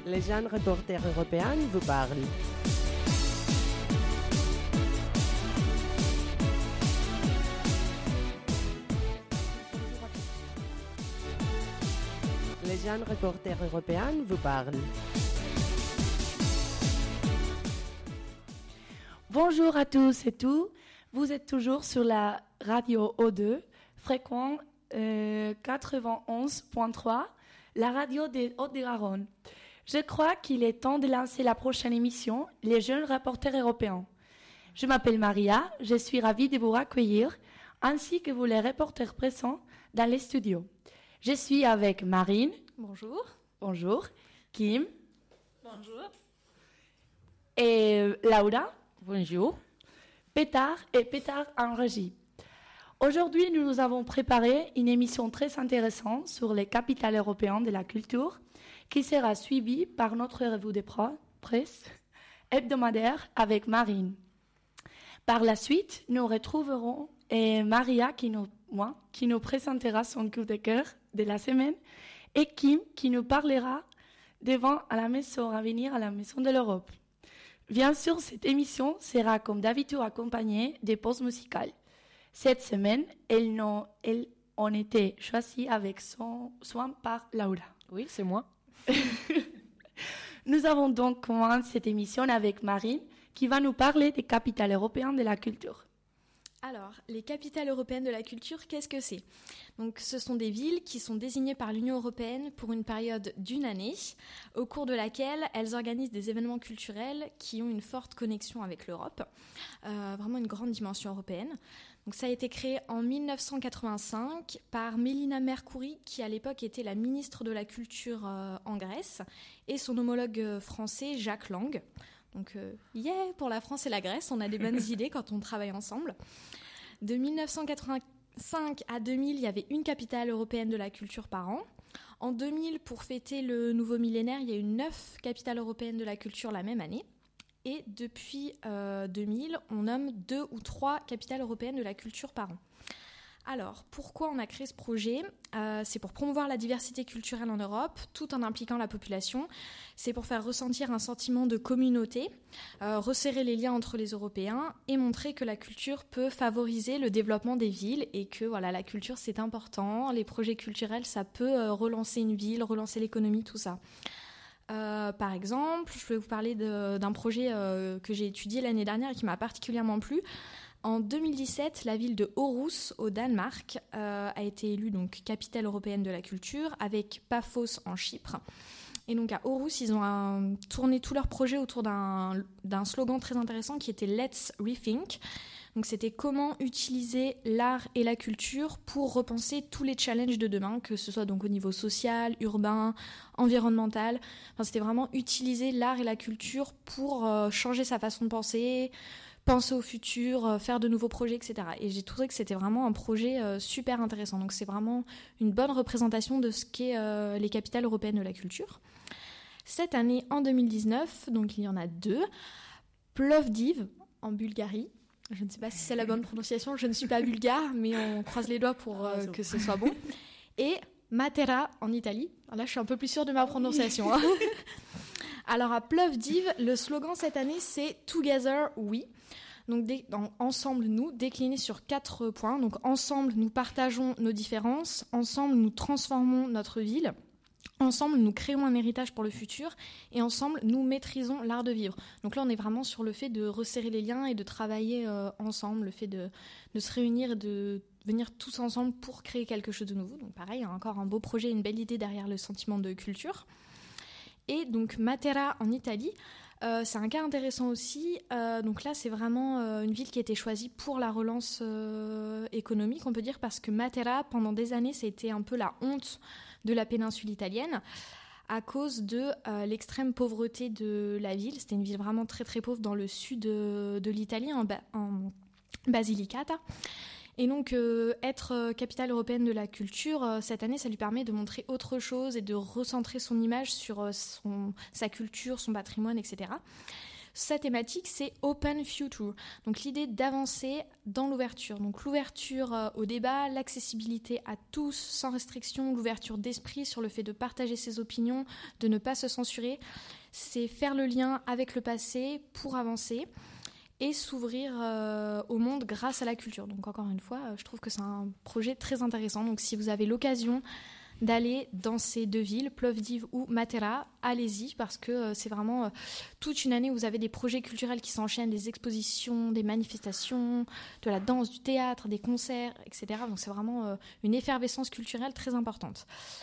Les jeunes reporters européens vous parlent. Les jeunes reporters européens vous parlent. Bonjour à tous et toutes. Vous êtes toujours sur la radio O2, fréquent 91.3, la radio des Hauts-de-Garonne. Je crois qu'il est temps de lancer la prochaine émission, Les jeunes reporters européens. Je m'appelle Maria, je suis ravie de vous accueillir, ainsi que vous les reporters présents dans les studios. Je suis avec Marine. Bonjour. Bonjour. Kim. Bonjour. Et Laura. Bonjour. Pétard en régie. Aujourd'hui, nous avons préparé une émission très intéressante sur les capitales européennes de la culture qui sera suivie par notre revue de presse hebdomadaire avec Marine. Par la suite, nous retrouverons Maria qui nous présentera son coup de cœur de la semaine et Kim qui nous parlera devant à venir à la Maison de l'Europe. Bien sûr, cette émission sera comme d'habitude accompagnée des pauses musicales. Cette semaine, elles ont été choisies avec soin par Laura. Oui, c'est moi. Nous avons donc commencé cette émission avec Marine qui va nous parler des capitales européennes de la culture. Alors, les capitales européennes de la culture, qu'est-ce que c'est ? Donc, ce sont des villes qui sont désignées par l'Union européenne pour une période d'1 année, au cours de laquelle elles organisent des événements culturels qui ont une forte connexion avec l'Europe, vraiment une grande dimension européenne. Donc, ça a été créé en 1985 par Mélina Mercouri, qui à l'époque était la ministre de la Culture en Grèce, et son homologue français Jacques Lang. Donc, pour la France et la Grèce, on a des bonnes idées quand on travaille ensemble. De 1985 à 2000, il y avait une capitale européenne de la culture par an. En 2000, pour fêter le nouveau millénaire, il y a eu 9 capitales européennes de la culture la même année. Et depuis 2000, on nomme 2 ou 3 capitales européennes de la culture par an. Alors, pourquoi on a créé ce projet ? C'est pour promouvoir la diversité culturelle en Europe, tout en impliquant la population. C'est pour faire ressentir un sentiment de communauté, resserrer les liens entre les Européens et montrer que la culture peut favoriser le développement des villes et que voilà, la culture c'est important. Les projets culturels, ça peut relancer une ville, relancer l'économie, tout ça. Par exemple, je vais vous parler d'un projet que j'ai étudié l'année dernière et qui m'a particulièrement plu. En 2017, la ville de Aarhus, au Danemark, a été élue donc capitale européenne de la culture, avec Paphos en Chypre. Et donc à Aarhus, ils ont tourné tout leur projet autour d'un slogan très intéressant qui était Let's Rethink. Donc c'était comment utiliser l'art et la culture pour repenser tous les challenges de demain, que ce soit donc au niveau social, urbain, environnemental. Enfin, c'était vraiment utiliser l'art et la culture pour changer sa façon de penser au futur, faire de nouveaux projets, etc. Et j'ai trouvé que c'était vraiment un projet super intéressant. Donc c'est vraiment une bonne représentation de ce qu'est les capitales européennes de la culture. Cette année, en 2019, donc il y en a 2, Plovdiv en Bulgarie. Je ne sais pas si c'est la bonne prononciation, je ne suis pas bulgare, mais on croise les doigts pour que ce soit bon. Et Matera en Italie. Là, je suis un peu plus sûre de ma prononciation. Hein. Alors à Plovdiv, le slogan cette année, c'est Together We. Donc ensemble nous, décliné sur 4 points. Donc ensemble nous partageons nos différences, ensemble nous transformons notre ville, ensemble nous créons un héritage pour le futur et ensemble nous maîtrisons l'art de vivre. Donc là on est vraiment sur le fait de resserrer les liens et de travailler ensemble, le fait de se réunir et de venir tous ensemble pour créer quelque chose de nouveau. Donc pareil, encore un beau projet, une belle idée derrière le sentiment de culture. Et donc Matera en Italie, c'est un cas intéressant aussi. Donc là, c'est vraiment une ville qui a été choisie pour la relance économique, on peut dire, parce que Matera, pendant des années, c'était un peu la honte de la péninsule italienne à cause de l'extrême pauvreté de la ville. C'était une ville vraiment très très pauvre dans le sud de l'Italie, en Basilicata. Et donc, être capitale européenne de la culture, cette année, ça lui permet de montrer autre chose et de recentrer son image sur sa culture, son patrimoine, etc. Sa thématique, c'est Open Future, donc l'idée d'avancer dans l'ouverture. Donc l'ouverture au débat, l'accessibilité à tous sans restriction, l'ouverture d'esprit sur le fait de partager ses opinions, de ne pas se censurer. C'est faire le lien avec le passé pour avancer et s'ouvrir au monde grâce à la culture. Donc encore une fois, je trouve que c'est un projet très intéressant. Donc si vous avez l'occasion d'aller dans ces deux villes, Plovdiv ou Matera, allez-y, parce que c'est vraiment toute une année où vous avez des projets culturels qui s'enchaînent, des expositions, des manifestations, de la danse, du théâtre, des concerts, etc. Donc c'est vraiment une effervescence culturelle très importante.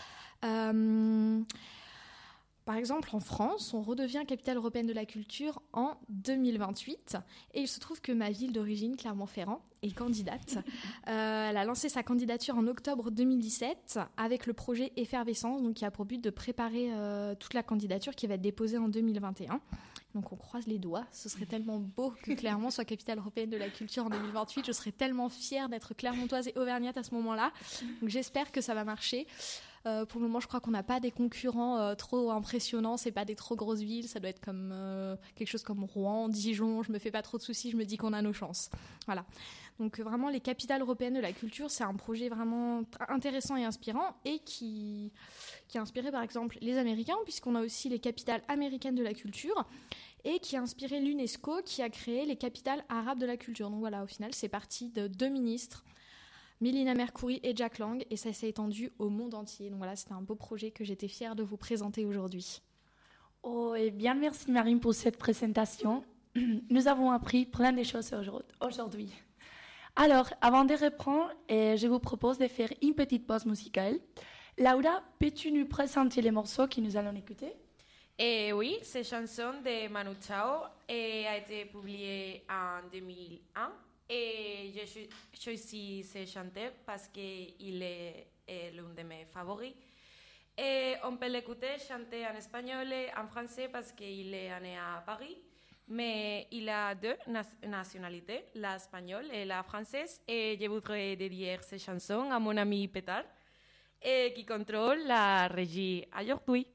Par exemple, en France, on redevient capitale européenne de la culture en 2028. Et il se trouve que ma ville d'origine, Clermont-Ferrand, est candidate. Elle a lancé sa candidature en octobre 2017 avec le projet Effervescence, donc qui a pour but de préparer toute la candidature qui va être déposée en 2021. Donc on croise les doigts. Ce serait tellement beau que Clermont soit capitale européenne de la culture en 2028. Je serais tellement fière d'être clermontoise et auvergnate à ce moment-là. Donc j'espère que ça va marcher. Pour le moment, je crois qu'on n'a pas des concurrents trop impressionnants. C'est pas des trop grosses villes. Ça doit être comme quelque chose comme Rouen, Dijon. Je me fais pas trop de soucis. Je me dis qu'on a nos chances. Voilà. Donc vraiment, les capitales européennes de la culture, c'est un projet vraiment intéressant et inspirant et qui a inspiré par exemple les Américains, puisqu'on a aussi les capitales américaines de la culture et qui a inspiré l'UNESCO qui a créé les capitales arabes de la culture. Donc voilà, au final, c'est parti de deux ministres, Mélina Mercouri et Jack Lang, et ça s'est étendu au monde entier. Donc voilà, c'était un beau projet que j'étais fière de vous présenter aujourd'hui. Oh, et bien merci Marine pour cette présentation. Nous avons appris plein de choses aujourd'hui. Alors, avant de reprendre, je vous propose de faire une petite pause musicale. Laura, peux-tu nous présenter les morceaux que nous allons écouter? Oui, cette chanson de Manu Chao a été publiée en 2001. Et j'ai choisi ce chanteur parce qu'il est l'un de mes favoris. Et on peut l'écouter chanter en espagnol et en français parce qu'il est né à Paris. Mais il a deux nationalités, l'espagnole et la française. Et je voudrais dédier cette chanson à mon ami Pétard, qui contrôle la régie aujourd'hui.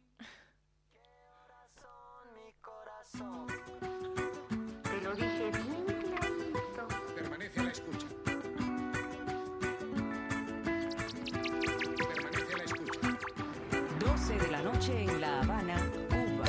Te lo dije bien. Permanece a la escucha. Permanece a la escucha. 12 de la noche en La Habana, Cuba.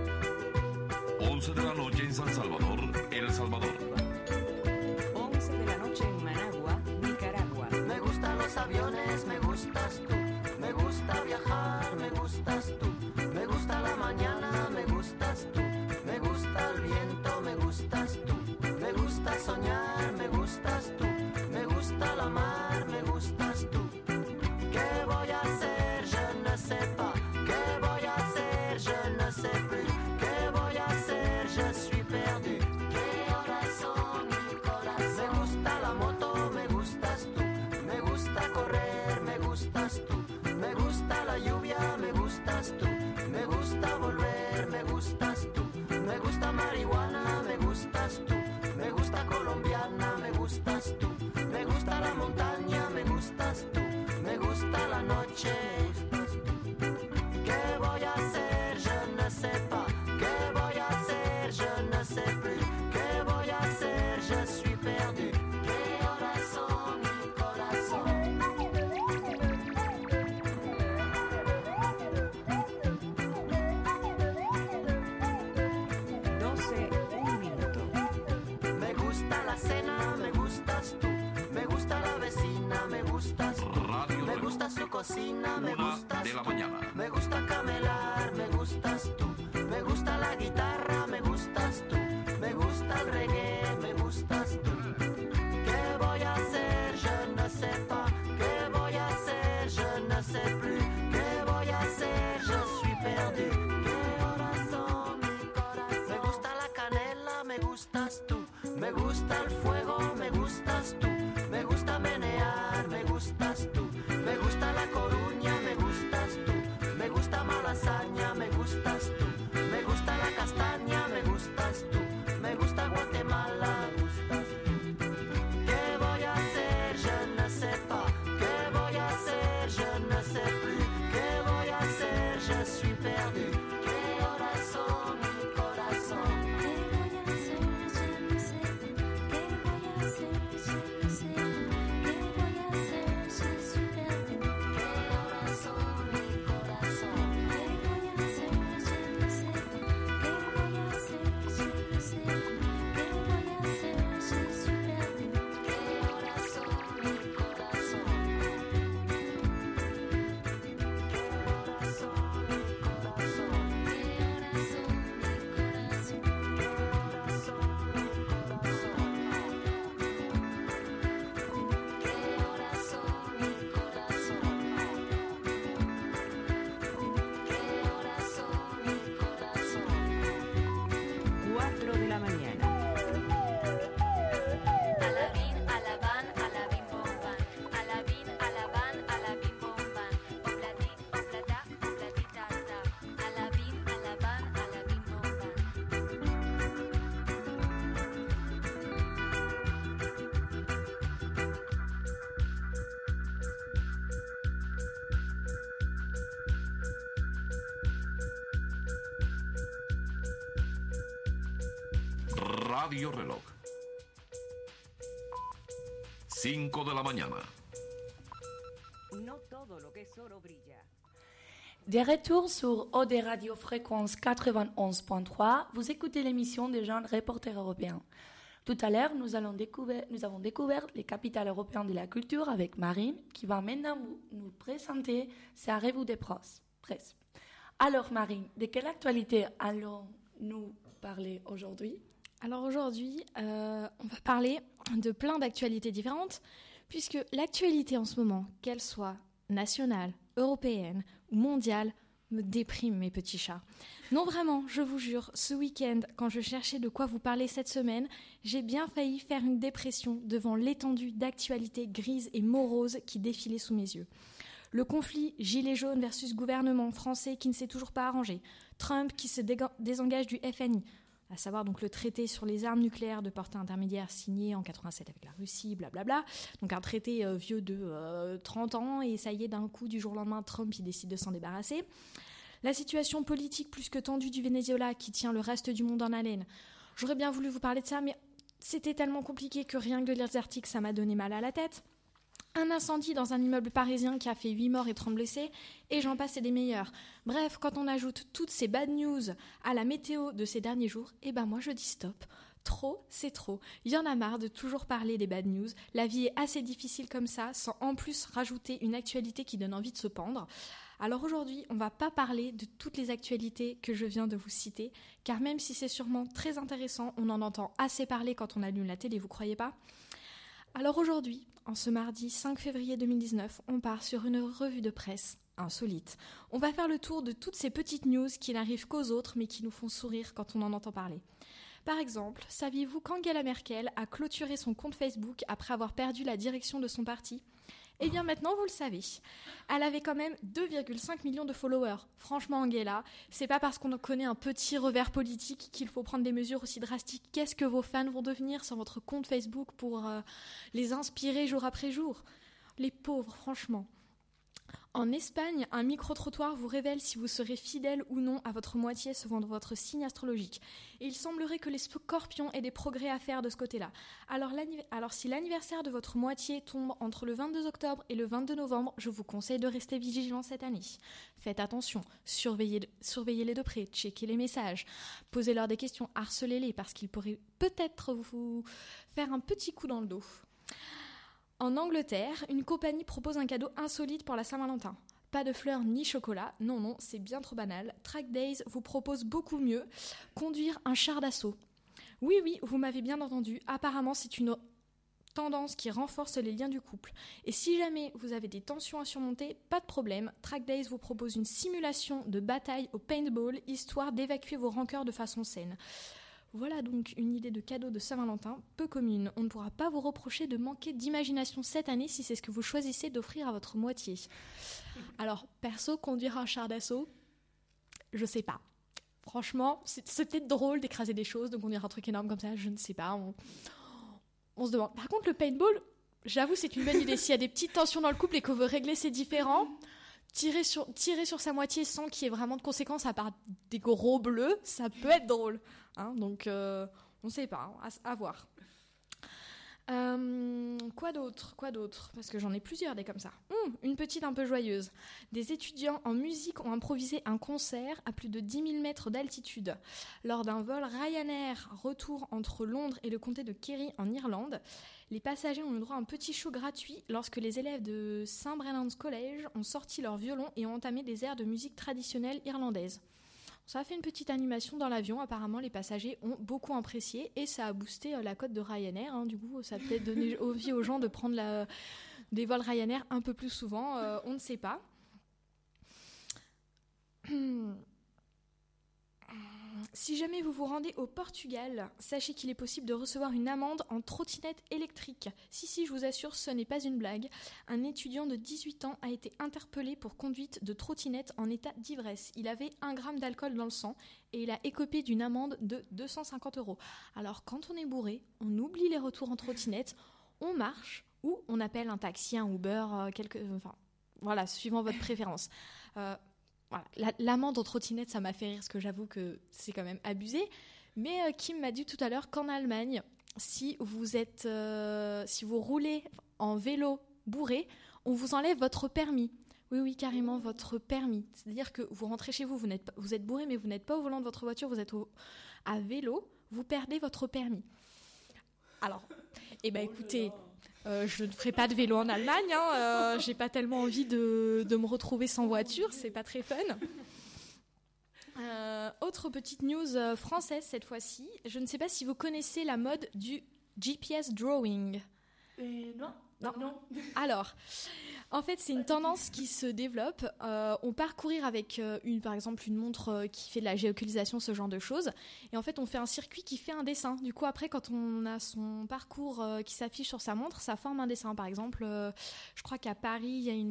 11 de la noche en San Salvador, El Salvador. 11 de la noche en Managua, Nicaragua. Me gustan los aviones, me gustas tú. Me gusta viajar, me gustas tú. Me gusta la mañana, me gustas tú. Me gusta el viento, me gustas tú. Me gusta soñar, me gustas tú. Me gusta la mar, me gustas tú. ¿Qué voy a hacer? Je ne sais pas. ¿Qué voy a hacer? Je ne sais plus. ¿Qué voy a hacer? Je suis perdu. ¿Qué horas son, mi corazón? Me gusta la moto, me gustas tú. Me gusta correr, me gustas tú. Me gusta la lluvia, me gustas tú. Me gusta volver, me gustas tú. Me gusta marihuana, me gustas tú. Me gusta colombiana, me gustas tú. Me gusta la montaña, me gustas tú. Me gusta la noche. ¿Qué voy a hacer? Je ne sais pas. ¿Qué voy a hacer? Je ne sais plus. ¿Qué voy a hacer? Je suis perdu. ¿Qué horas son, mi corazón? 12, un minuto. Me gusta la cena, me gustas tú. Me gusta la vecina, me gustas tú. Radio Me Reloj. gusta su cocina, me 1 gustas de la tú. mañana. Me gusta camelar, me gustas tú. Me gusta la guitarra, me gustas tú. Me gusta el reggae, me gustas tú. ¿Qué voy a hacer? Je ne sais pas. ¿Qué voy a hacer? Je ne sais plus. ¿Qué voy a hacer? Je suis perdu. ¿Qué horas son, mi corazón? Me gusta la canela, me gustas tú. Me gusta el fuego, me gustas tú. Me gusta menear, me gustas tú. Me gusta la Coruña, me gustas tú. Me Radio Reloj. 5 de la mañana. No todo lo que es oro brilla. Des retours sur OD Radio Fréquence 91.3, vous écoutez l'émission des jeunes reporters européens. Tout à l'heure, nous avons découvert les capitales européennes de la culture avec Marine, qui va maintenant nous présenter sa revue de presse. Alors Marine, de quelle actualité allons-nous parler aujourd'hui ? Alors aujourd'hui, on va parler de plein d'actualités différentes, puisque l'actualité en ce moment, qu'elle soit nationale, européenne ou mondiale, me déprime, mes petits chats. Non, vraiment, je vous jure, ce week-end, quand je cherchais de quoi vous parler cette semaine, j'ai bien failli faire une dépression devant l'étendue d'actualités grises et moroses qui défilaient sous mes yeux. Le conflit gilet jaune versus gouvernement français qui ne s'est toujours pas arrangé, Trump qui se désengage du FNI, à savoir donc le traité sur les armes nucléaires de portée intermédiaire signé en 87 avec la Russie, blablabla. Donc un traité vieux de 30 ans et ça y est, d'un coup, du jour au lendemain, Trump il décide de s'en débarrasser. La situation politique plus que tendue du Venezuela qui tient le reste du monde en haleine. J'aurais bien voulu vous parler de ça, mais c'était tellement compliqué que rien que de lire des articles, ça m'a donné mal à la tête. Un incendie dans un immeuble parisien qui a fait 8 morts et 30 blessés, et j'en passe et des meilleurs. Bref, quand on ajoute toutes ces bad news à la météo de ces derniers jours, moi je dis stop. Trop, c'est trop. Il y en a marre de toujours parler des bad news. La vie est assez difficile comme ça, sans en plus rajouter une actualité qui donne envie de se pendre. Alors aujourd'hui, on ne va pas parler de toutes les actualités que je viens de vous citer, car même si c'est sûrement très intéressant, on en entend assez parler quand on allume la télé, vous croyez pas ? Alors aujourd'hui, en ce mardi 5 février 2019, on part sur une revue de presse insolite. On va faire le tour de toutes ces petites news qui n'arrivent qu'aux autres mais qui nous font sourire quand on en entend parler. Par exemple, saviez-vous qu'Angela Merkel a clôturé son compte Facebook après avoir perdu la direction de son parti ? Eh bien maintenant, vous le savez. Elle avait quand même 2,5 millions de followers. Franchement, Angela, c'est pas parce qu'on connaît un petit revers politique qu'il faut prendre des mesures aussi drastiques. Qu'est-ce que vos fans vont devenir sur votre compte Facebook pour les inspirer jour après jour ? Les pauvres, franchement. En Espagne, un micro-trottoir vous révèle si vous serez fidèle ou non à votre moitié selon votre signe astrologique. Et il semblerait que les scorpions aient des progrès à faire de ce côté-là. Alors si l'anniversaire de votre moitié tombe entre le 22 octobre et le 22 novembre, je vous conseille de rester vigilant cette année. Faites attention, surveillez-les de près, checkez les messages, posez-leur des questions, harcelez-les parce qu'ils pourraient peut-être vous faire un petit coup dans le dos. En Angleterre, une compagnie propose un cadeau insolite pour la Saint-Valentin. Pas de fleurs ni chocolat, non, c'est bien trop banal. Track Days vous propose beaucoup mieux, conduire un char d'assaut. Oui, vous m'avez bien entendu, apparemment c'est une tendance qui renforce les liens du couple. Et si jamais vous avez des tensions à surmonter, pas de problème, Track Days vous propose une simulation de bataille au paintball, histoire d'évacuer vos rancœurs de façon saine. Voilà donc une idée de cadeau de Saint-Valentin peu commune. On ne pourra pas vous reprocher de manquer d'imagination cette année si c'est ce que vous choisissez d'offrir à votre moitié. Alors, perso, conduire un char d'assaut, je sais pas. Franchement, c'est peut-être drôle d'écraser des choses, de conduire un truc énorme comme ça, je ne sais pas. On se demande. Par contre, le paintball, j'avoue, c'est une bonne idée. S'il y a des petites tensions dans le couple et qu'on veut régler ces différends, tirer sur sa moitié sans qu'il y ait vraiment de conséquences à part des gros bleus, ça peut être drôle. Donc, on ne sait pas, à voir. Quoi d'autre ? Parce que j'en ai plusieurs des comme ça. Une petite un peu joyeuse. Des étudiants en musique ont improvisé un concert à plus de 10 000 mètres d'altitude. Lors d'un vol Ryanair retour entre Londres et le comté de Kerry en Irlande, les passagers ont eu droit à un petit show gratuit lorsque les élèves de St. Brennan's College ont sorti leur violon et ont entamé des airs de musique traditionnelle irlandaise. Ça a fait une petite animation dans l'avion, apparemment les passagers ont beaucoup apprécié et ça a boosté la cote de Ryanair. Du coup, ça a peut-être donné envie aux gens de prendre des vols Ryanair un peu plus souvent, on ne sait pas. Si jamais vous vous rendez au Portugal, sachez qu'il est possible de recevoir une amende en trottinette électrique. Si, je vous assure, ce n'est pas une blague. Un étudiant de 18 ans a été interpellé pour conduite de trottinette en état d'ivresse. Il avait 1 gramme d'alcool dans le sang et il a écopé d'une amende de 250 €. Alors, quand on est bourré, on oublie les retours en trottinette, on marche ou on appelle un taxi, un Uber, suivant votre préférence. Voilà. L'amende en trottinette, ça m'a fait rire parce que j'avoue que c'est quand même abusé. Mais Kim m'a dit tout à l'heure qu'en Allemagne, si vous roulez en vélo bourré, on vous enlève votre permis. Oui, carrément, votre permis. C'est-à-dire que vous rentrez chez vous, vous êtes bourré, mais vous n'êtes pas au volant de votre voiture, vous êtes à vélo, vous perdez votre permis. Alors, écoutez, je ne ferai pas de vélo en Allemagne, j'ai pas tellement envie de me retrouver sans voiture, c'est pas très fun. Autre petite news française cette fois-ci, je ne sais pas si vous connaissez la mode du GPS drawing. Non. Alors, en fait, c'est une tendance qui se développe. On part courir avec par exemple une montre qui fait de la géolocalisation, ce genre de choses. Et en fait, on fait un circuit qui fait un dessin. Du coup, après, quand on a son parcours qui s'affiche sur sa montre, ça forme un dessin. Par exemple, je crois qu'à Paris, il y a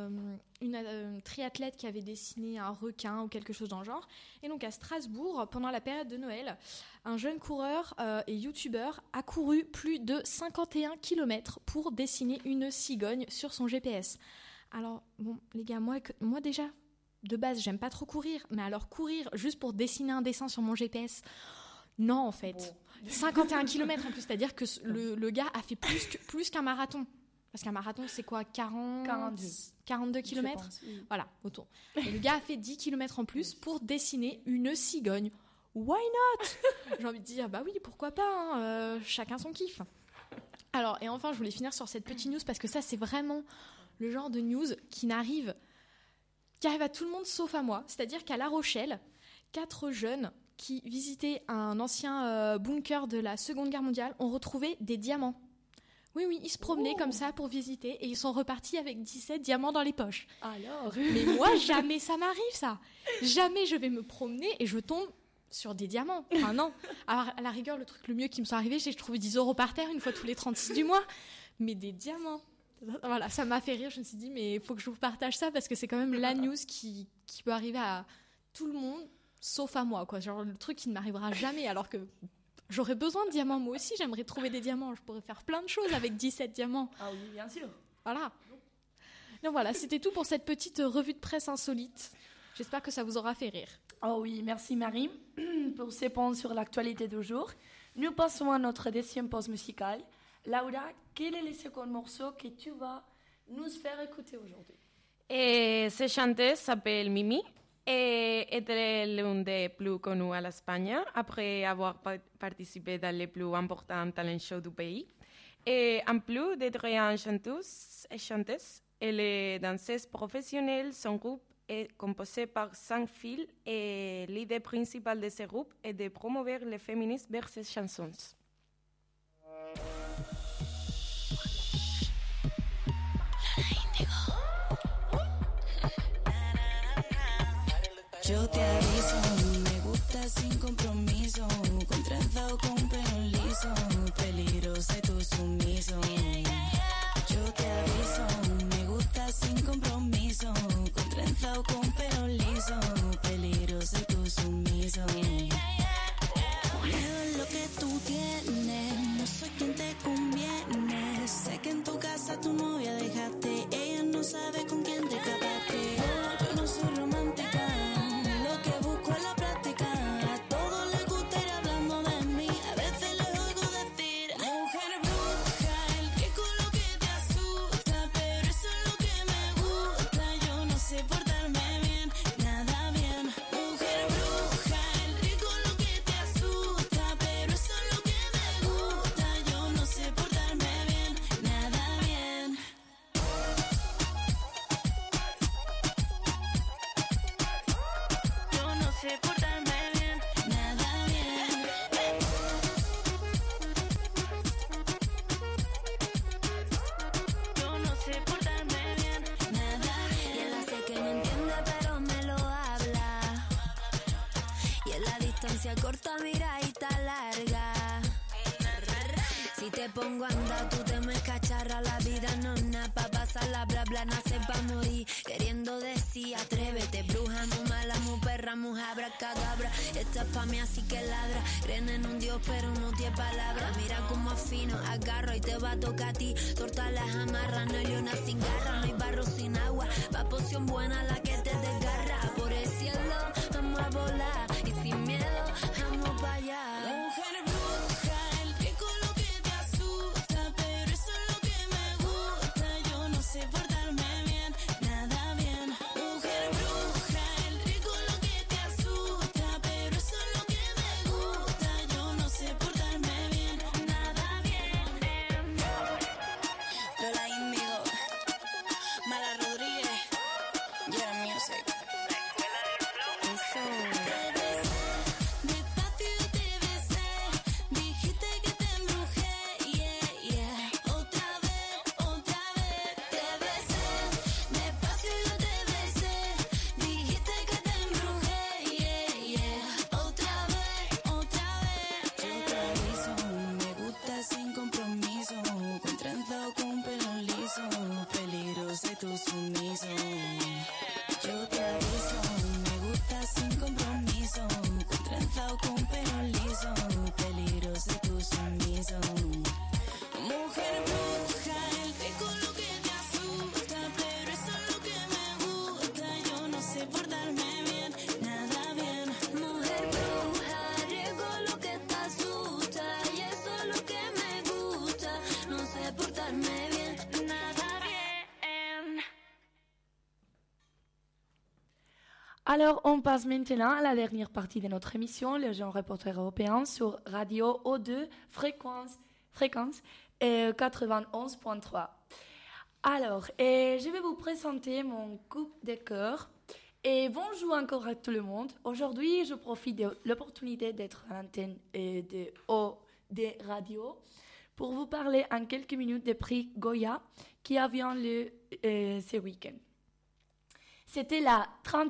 une triathlète qui avait dessiné un requin ou quelque chose dans le genre. Et donc, à Strasbourg, pendant la période de Noël, un jeune coureur et youtubeur a couru plus de 51 km pour dessiner une cigogne sur son GPS. Alors, bon, les gars, moi déjà, de base, j'aime pas trop courir, mais alors courir juste pour dessiner un dessin sur mon GPS, non, en fait. Bon. 51 km en plus, c'est-à-dire que le gars a fait plus qu'un marathon. Parce qu'un marathon, c'est quoi, 42 km oui. Voilà, autour. Et le gars a fait 10 km en plus pour dessiner une cigogne. Why not? J'ai envie de dire, bah oui, pourquoi pas, chacun son kiff. Alors, et enfin, je voulais finir sur cette petite news parce que ça, c'est vraiment le genre de news qui arrive à tout le monde sauf à moi. C'est-à-dire qu'à La Rochelle, 4 jeunes qui visitaient un ancien bunker de la Seconde Guerre mondiale ont retrouvé des diamants. Oui, ils se promenaient comme ça pour visiter et ils sont repartis avec 17 diamants dans les poches. Alors Mais moi, jamais ça m'arrive, ça. Jamais je vais me promener et je tombe sur des diamants. Enfin, non. Alors, à la rigueur, le truc le mieux qui me soit arrivé, j'ai trouvé 10 € par terre une fois tous les 36 du mois. Mais des diamants. Voilà, ça m'a fait rire. Je me suis dit, mais il faut que je vous partage ça parce que c'est quand même la news qui peut arriver à tout le monde, sauf à moi, quoi. Genre, le truc qui ne m'arrivera jamais alors que j'aurais besoin de diamants. Moi aussi, j'aimerais trouver des diamants. Je pourrais faire plein de choses avec 17 diamants. Ah oui, bien sûr. Voilà. Donc voilà, c'était tout pour cette petite revue de presse insolite. J'espère que ça vous aura fait rire. Oh oui, merci Marie pour ces points sur l'actualité du jour. Nous passons à notre deuxième pause musicale. Laura, quel est le second morceau que tu vas nous faire écouter aujourd'hui? Ce chanteuse s'appelle Mimi et est l'une des plus connues à l'Espagne après avoir participé dans les plus importants talent shows du pays. Et en plus d'être une chanteuse, elle est danseuse professionnelle. Son groupe est composé par 5 filles et l'idée principale de ce groupe est de promouvoir le féminisme vers ses chansons. Yo te aviso, me gusta sin compromiso, con trenza o con pelo liso, peligrosa y tú sumiso. Yo te aviso, me gusta sin compromiso, con trenza o con pelo liso, peligrosa y tú sumiso. Miedo es lo que tú tienes, no soy quien te conviene. Sé que en tu casa tu novia dejaste, ella no sabe con quién te escapaste. Yo no soy romántica. Corta, miradita larga. Si te pongo a andar, tú te me cacharra. La vida no es nada pa' pasarla, bla bla, nace pa' morir. Queriendo decir, atrévete, bruja, muy mala, muy perra, muy abracadabra. Esta es pa' mí, así que ladra. Creen en un Dios, pero no tiene palabra. Mira cómo afino, agarro y te va a tocar a ti. Torta las amarras, no hay leona sin garra, no hay barro sin agua. Va poción buena la que te desgarra. Por el cielo, vamos a volar. Y sin miedo, vamos para allá. portarme bien, nada bien. Mujer bruja, riesgo lo que te asusta y eso es lo que me gusta. No sé portarme bien, nada bien. Alors, on passe maintenant à la dernière partie de notre émission, le jeune reporter européen sur Radio O2, fréquence 91.3. Alors, je vais vous présenter mon coup de cœur. Et bonjour encore à tout le monde. Aujourd'hui, je profite de l'opportunité d'être à l'antenne de O2 Radio pour vous parler en quelques minutes des prix Goya qui a eu ce week-end. C'était la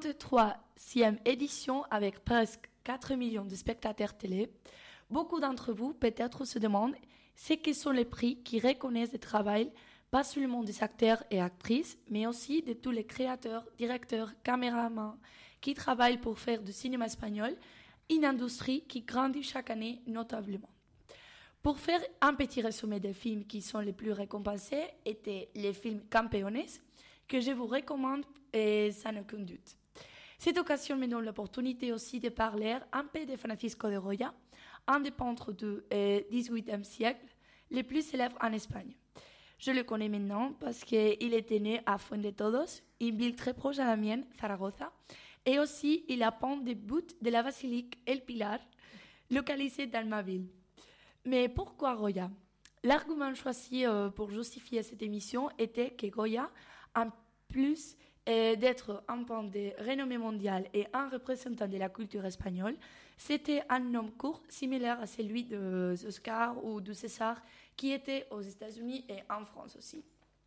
33e édition avec presque 4 millions de spectateurs télé. Beaucoup d'entre vous peut-être se demandent ce que sont les prix qui reconnaissent le travail pas seulement des acteurs et actrices, mais aussi de tous les créateurs, directeurs, caméramans qui travaillent pour faire du cinéma espagnol une industrie qui grandit chaque année notablement. Pour faire un petit résumé des films qui sont les plus récompensés étaient les films Campeones, que je vous recommande sans aucun doute. Cette occasion me donne l'opportunité aussi de parler un peu de Francisco de Goya, un des peintres du XVIIIe siècle, les plus célèbres en Espagne. Je le connais maintenant parce qu'il était né à Fuentodos, une ville très proche à la mienne, Zaragoza, et aussi il a peint des bouts de la basilique El Pilar, localisée dans ma ville. Mais pourquoi Goya ? L'argument choisi pour justifier cette émission était que Goya, en plus d'être un peintre de renommée mondiale et un représentant de la culture espagnole, c'était un nom court similaire à celui de Oscar ou de César qui était aux États-Unis et en France aussi.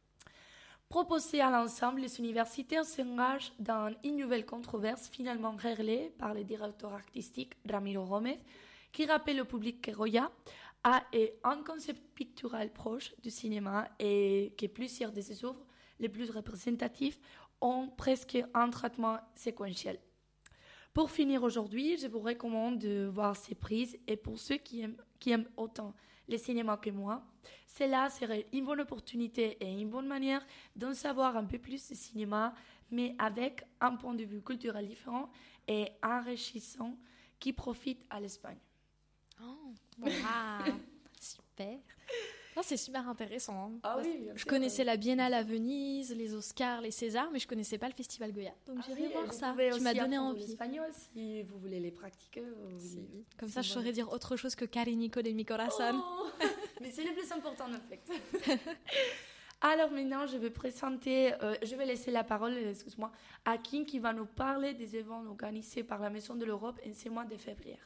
Proposés à l'ensemble, les universitaires s'engagent dans une nouvelle controverse finalement réglée par le directeur artistique Ramiro Gómez, qui rappelle au public que Goya a un concept pictural proche du cinéma et que plusieurs de ses œuvres les plus représentatifs ont presque un traitement séquentiel. Pour finir aujourd'hui, je vous recommande de voir ces prises et pour ceux qui aiment autant le cinéma que moi, cela serait une bonne opportunité et une bonne manière d'en savoir un peu plus de cinéma, mais avec un point de vue culturel différent et enrichissant qui profite à l'Espagne. Oh, voilà. Super. Non, c'est super intéressant. Ah oui, je connaissais la Biennale à Venise, les Oscars, les Césars, mais je connaissais pas le Festival Goya. Donc j'irai voir ça. Tu m'as donné envie. L'espagnol, si vous voulez les pratiquer. Si. Comme ça, je saurais dire autre chose que Cariño de mi corazón. Oh mais c'est le plus important en fait. Alors maintenant, je vais laisser la parole, à Kim qui va nous parler des événements organisés par la Maison de l'Europe en ce mois de février.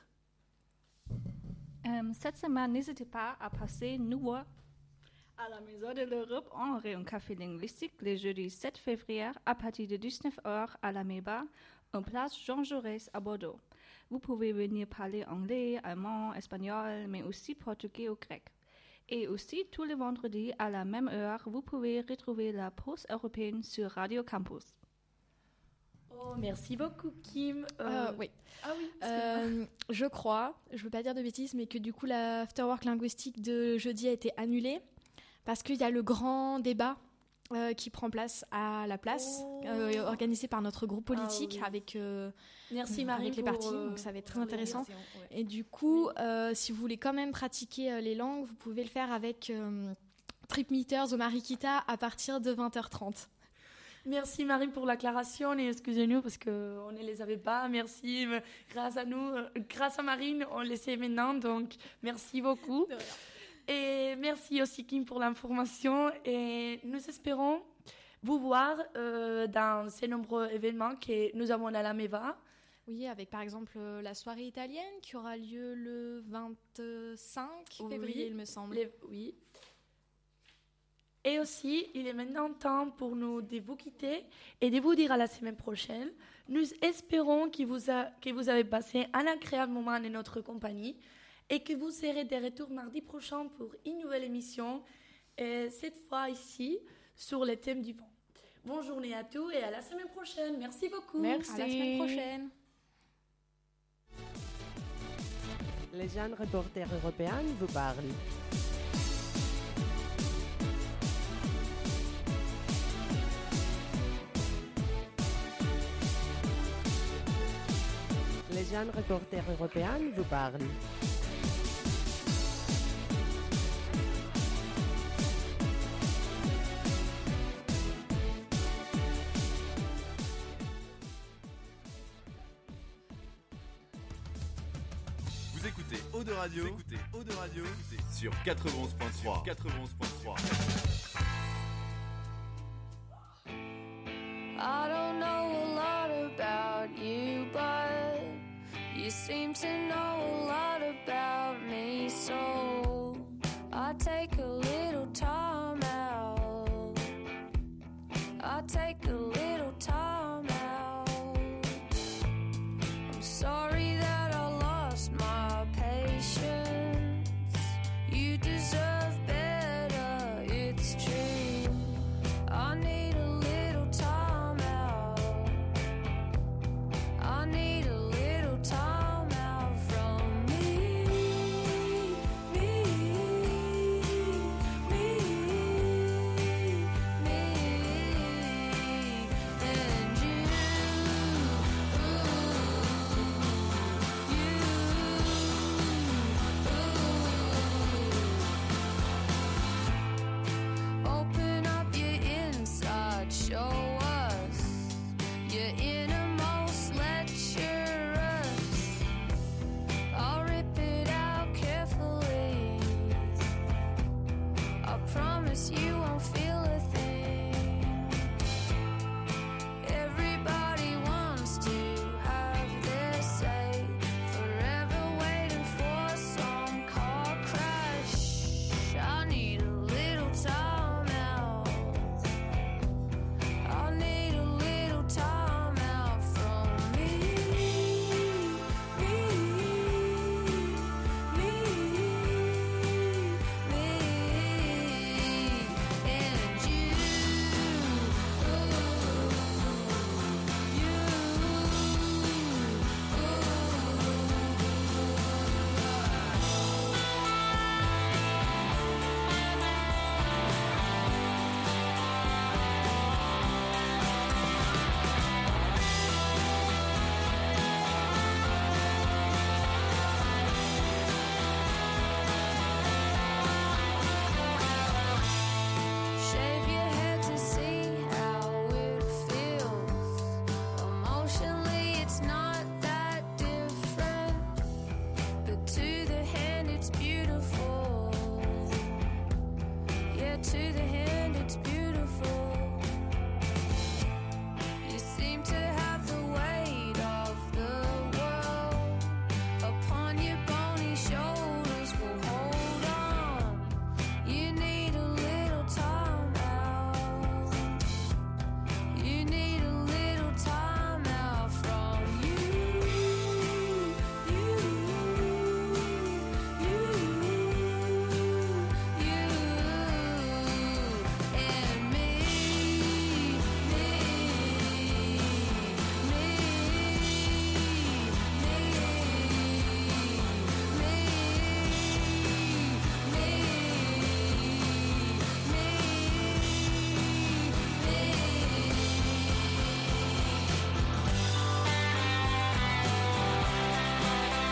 Cette semaine, n'hésitez pas à passer nous voir à la Maison de l'Europe. On aurait un café linguistique le jeudi 7 février à partir de 19h à la Méba, en place Jean Jaurès à Bordeaux. Vous pouvez venir parler anglais, allemand, espagnol, mais aussi portugais ou grec. Et aussi, tous les vendredis à la même heure, vous pouvez retrouver la pause européenne sur Radio Campus. Oh, merci beaucoup, Kim. Oui. Ah oui. Je crois, je veux pas dire de bêtises, mais que du coup l'afterwork linguistique de jeudi a été annulé parce qu'il y a le grand débat qui prend place à la place, organisé par notre groupe politique avec merci Marie avec les partis, donc ça va être très intéressant. Et du coup, si vous voulez quand même pratiquer les langues, vous pouvez le faire avec Trip Meters au Mariquita à partir de 20h30. Merci Marie pour l'acclaration et excusez-nous parce qu'on ne les avait pas. Merci, grâce à nous, grâce à Marine, on les sait maintenant, donc merci beaucoup. Et merci aussi Kim pour l'information et nous espérons vous voir dans ces nombreux événements que nous avons à la MEVA. Oui, avec par exemple la soirée italienne qui aura lieu le 25 février, il me semble. Oui. Et aussi, il est maintenant temps pour nous de vous quitter et de vous dire à la semaine prochaine. Nous espérons que vous avez passé un agréable moment dans notre compagnie et que vous serez de retour mardi prochain pour une nouvelle émission, cette fois ici, sur le thème du vent. Bonne journée à tous et à la semaine prochaine. Merci beaucoup. Merci. À la semaine prochaine. Les jeunes reporters européens vous parlent. jeunes reporters européens vous parlent. Vous écoutez Eau de Radio, sur 91.3. I don't know a lot about you, but you seem to know a lot about me, so